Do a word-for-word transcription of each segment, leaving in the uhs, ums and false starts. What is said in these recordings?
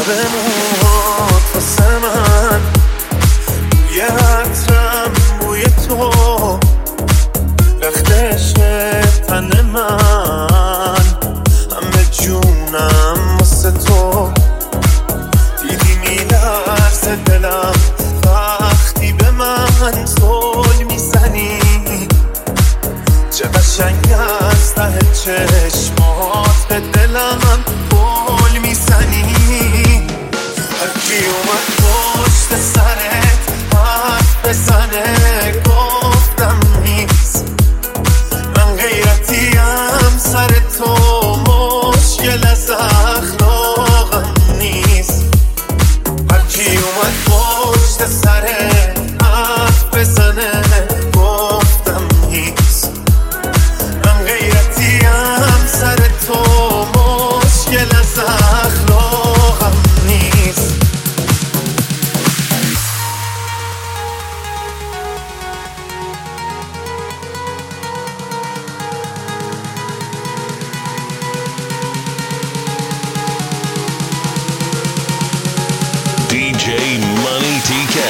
موهات واسه من، بوی عطرم بوی تو، رختش تن من، همه جونم واسه تو. دیدی میلرزه دلم وقتی به من زل میزنی، چه قشنگ از ته چشمات به دلم گل میزنی. هرکی اومد پشت سرت حرف بزنه گفتم نیست، من غیرتیم سر تو، مشکل از اخلاقم نیست. هرکی اومد پشت سرت حرف بزنه گفتم نیست، من غیرتیم سر تو، مشکل از اخلاقم نیست. دی جی Money تی کی.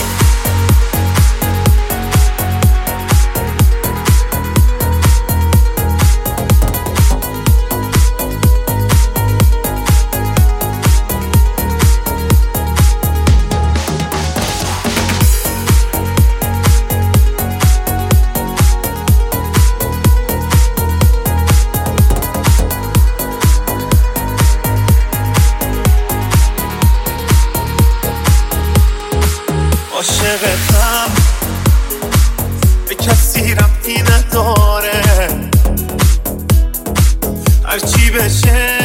عاشقتم به کسی ربطی نداره، هرچی بشه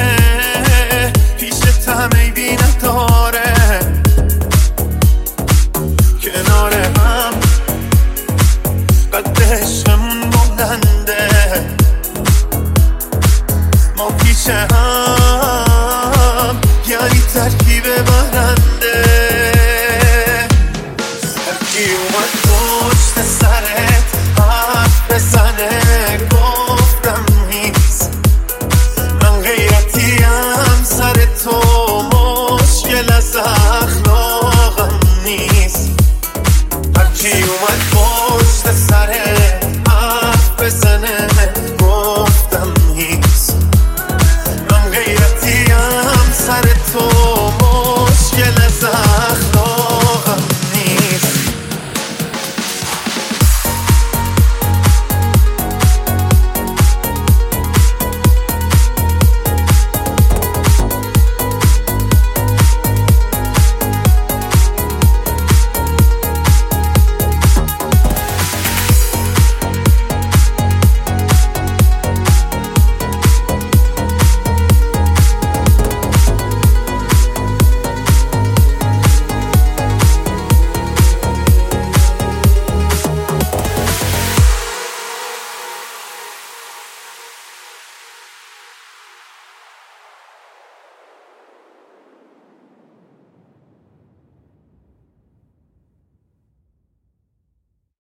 پیشتم عیبی نداره. کنار هم قد عشقمون بلنده، ما پیش هم